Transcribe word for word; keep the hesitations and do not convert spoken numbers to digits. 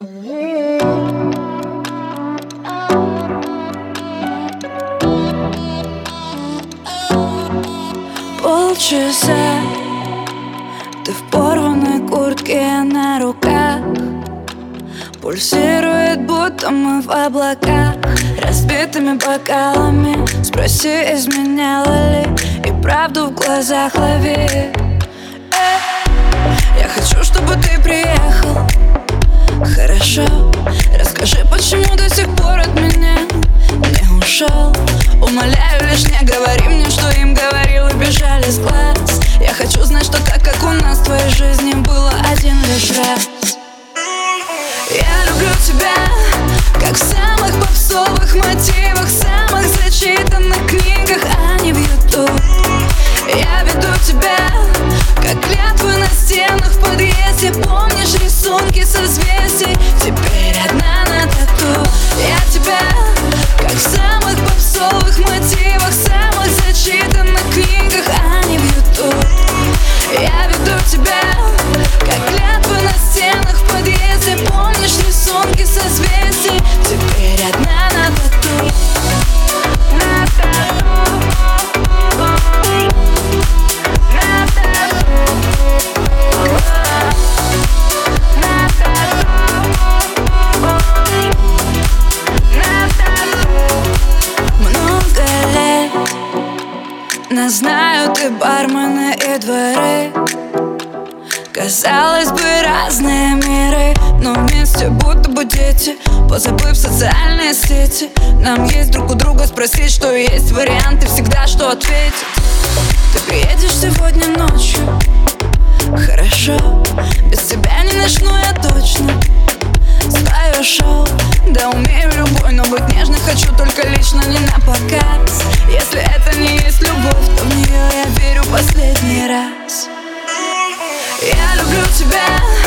Полчаса ты в порванной куртке, я на руках. Пульсирует, будто мы в облаках. Разбитыми бокалами спроси, изменяла ли, и правду в глазах лови. Эй, я хочу, чтобы ты приехал. Хорошо, расскажи, почему до сих пор от меня не ушел. Умоляю, лишь не говори мне, что им говорил и бежали с глаз. Я хочу знать, что так, как у нас в твоей жизни было один лишь раз. Я люблю тебя, как в самых попсовых мотивах, самых зачитанных книгах, а не в ютуб. Я веду тебя, как клятвы на стенах в подъезде. Помнишь рисунки созвездий? Теперь одна на тату. Я тебя, как в самых попсовых мотивах, самых зачитанных книгах, а не в ютуб. Я веду тебя, как клятвы на стенах в подъезде. Помнишь рисунки созвездий? Теперь одна на тату. На тату. На тату. На тату. Много лет нас знают и бармены, и дворы. Казалось бы, разные миры, но вместе будто бы дети, позабыв социальные сети. Нам есть друг у друга спросить, что есть варианты, всегда что ответить. Ты приедешь сегодня ночью? Хорошо, без тебя не начну я точно свое шоу. Да, умею любой, но быть нежной хочу только лично, не на показ. Если это не есть любовь, то в нее я верю последний раз. Я люблю тебя,